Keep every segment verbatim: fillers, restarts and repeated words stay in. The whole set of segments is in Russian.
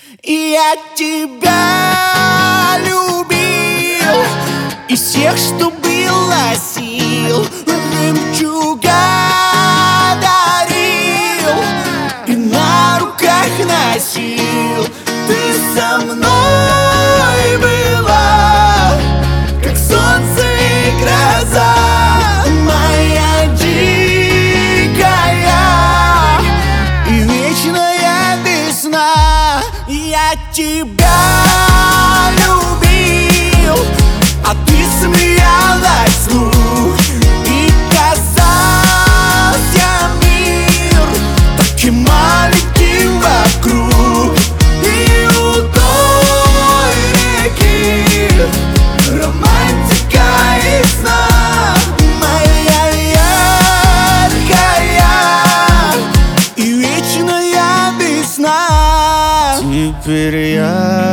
И я тебя любил из всех, что было сил, жемчуга дарил и на руках носил. Ты со мной была, как солнце и гроза, моя дикая и вечная весна. Я тебя любил, а ты смеялась вслух, и казался мир таким маленьким вокруг. И у той реки романтика и сна, моя яркая и вечная весна. Теперь я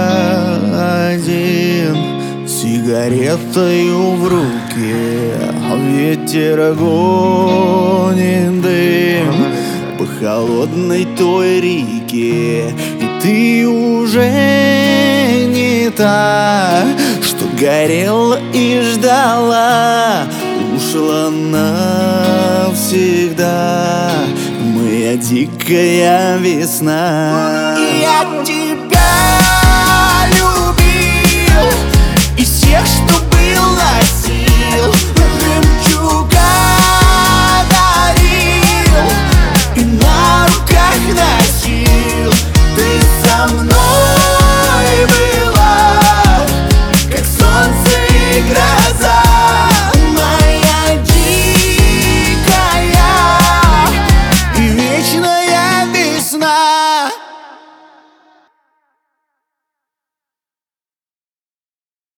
один, с сигаретою в руке, ветер гонит дым по холодной той реке. И ты уже не та, что горела и ждала, ушла навсегда, моя дикая весна. И я тебя любил из всех, что